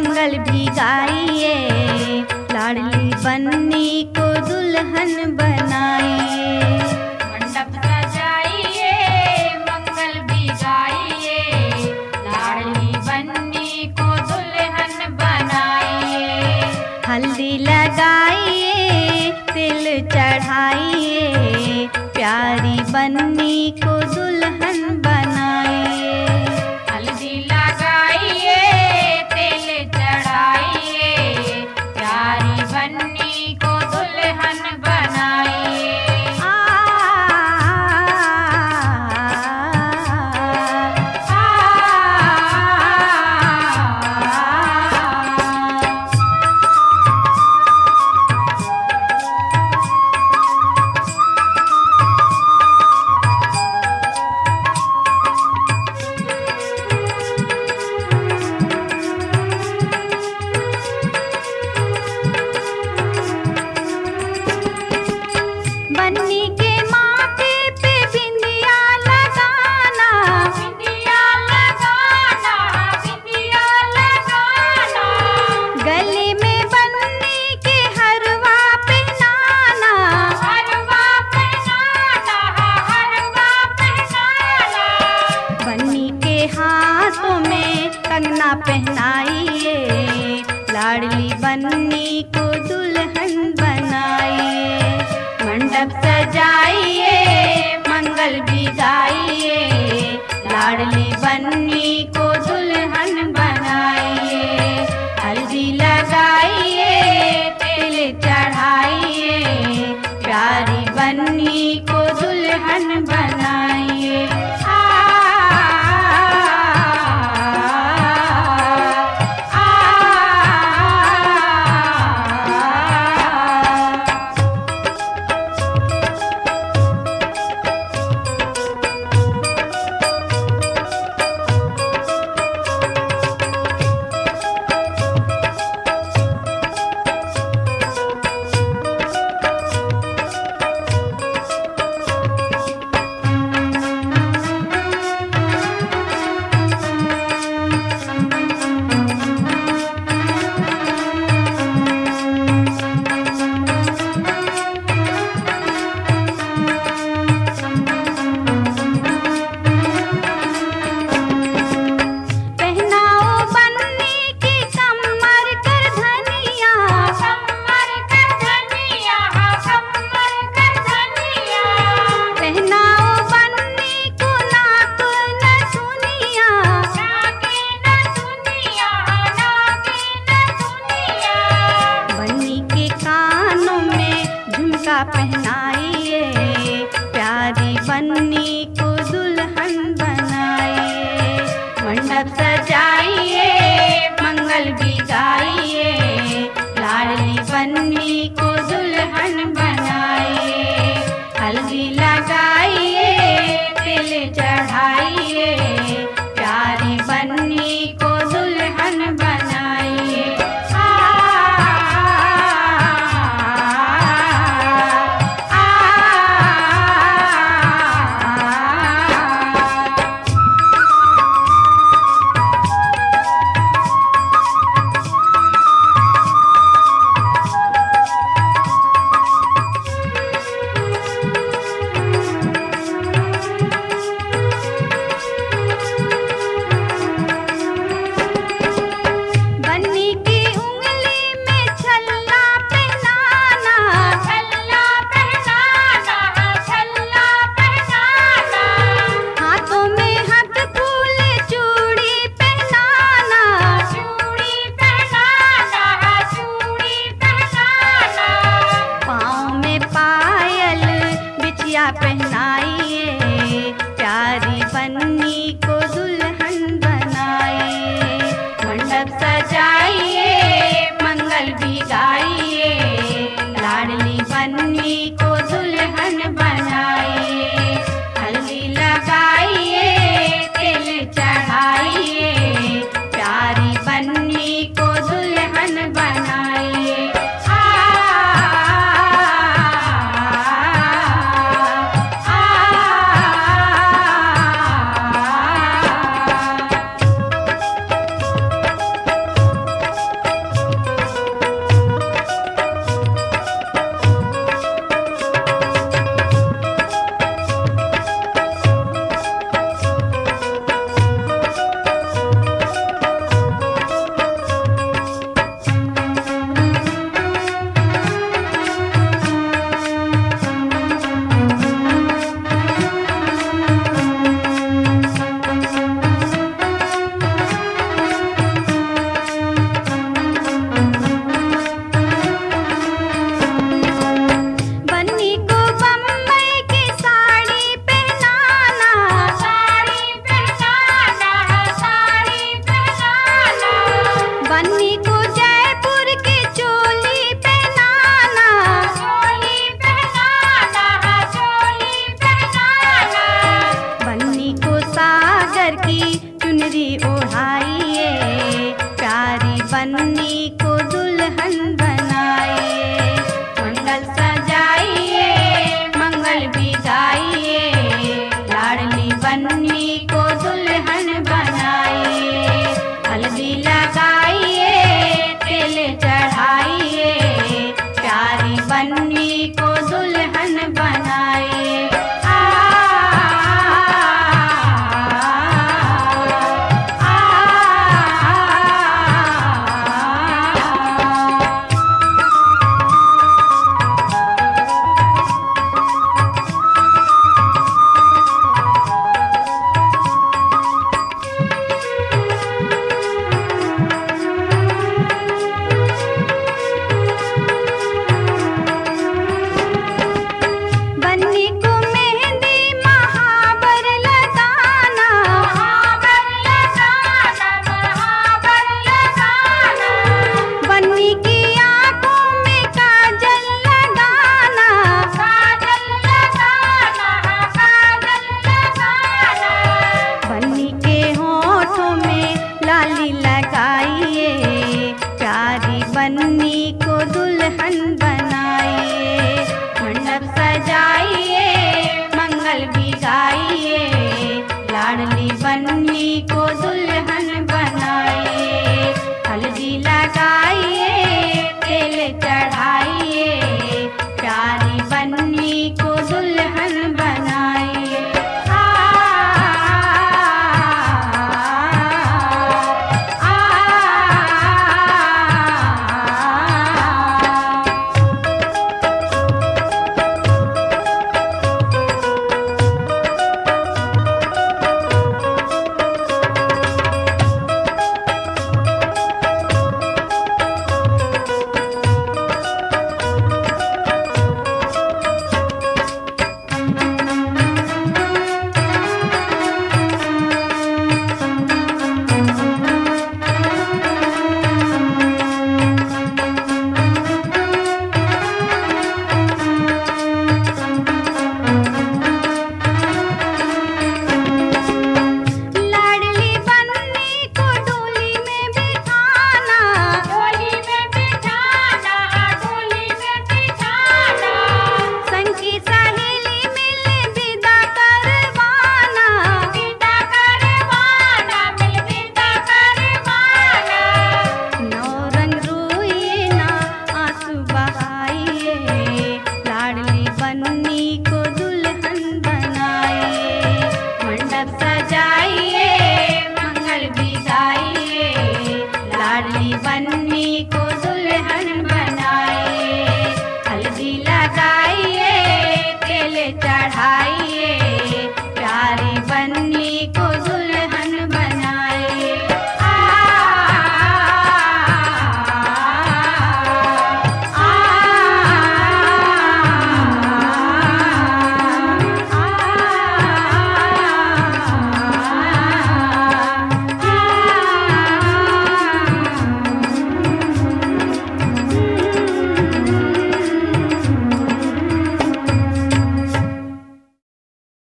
मंगल भी गाइए, लाडली बन्नी को दुल्हन बनाइए। मंडप सजाइए, मंगल भी गाइए, लाडली बन्नी को दुल्हन बनाइए। हल्दी लगाइए, तिल चढ़ाइए, प्यारी बन्नी को दुल्हन बनाइए। हल्दी लगाइए, तिल चढ़ाइए, प्यारी बन्नी को दुल्हन बनाइए। आ, बन्नी के माथे पे बिंदिया लगाना, बिंदिया लगाना, बिंदिया लगाना, गले में बन्नी के हरवा पहनाना, हरवा पहनाना, हरवा पहनाना। बन्नी के हाथों में कंगना पहनाइए, लाडली बन्नी को दुल्हन बनाइए। मंडप सजाइए, मंगल भी गाइए, लाडली बन्नी को दुल्हन बनाइए। हल्दी लगाइए, तिल चढ़ाइए, प्यारी बन्नी को दुल्हन बनाइए। आ, आ, आ, पहनाओ बन्नी की कमर कर धनिया, कमर कर धनिया, कमर कर धनिया। पहनाओ बन्नी को नाक नथुनिया, नाके न दुनिया, नाके न दुनिया। बन्नी के कानों में झुमका पहनाइए, प्यारी बन्नी को दुल्हन बनाइए। मंडप सजाइए, मंगल भी गाइए, लाडली बन्नी को दुल्हन बनाइए। हल्दी लगाइए, तिल चढ़ाइए, प्यारी बन्नी को दुल्हन बनाइए। आ, आ, आ, बन्नी की उंगली में छल्ला पहनाना, छल्ला पहनाना, छल्ला पहनाना। हाथों में हाथ फूल चूड़ी पहनाना, चूड़ी पहनाना, चूड़ी पहनाना। पाँव में पायल बिछिया पहनाइए, प्यारी बन्नी को दुल्हन बनाइए। मंडप सजाइए, मंगल भी गाइए, लाडली बन्नी को दुल्हन बनाइए। हल्दी लगाइए, तिल चढ़ाइए, प्यारी बन्नी को दुल्हन बनाइए। आ, आ, आ, आ, बन्नी को जयपुर की चोली पहनाना, चोली पहनाना, चोली पहनाना। बन्नी को सागर की चुनरी ओढ़ाइए, प्यारी बन्नी को दुल्हन बनाइए। मंगल सजाइए, मंगल भी गाइए, लाडली बन्नी को दुल्हन बनाइए। हल्दी लगाइए, तेल चढ़ाइए, प्यारी बन्नी को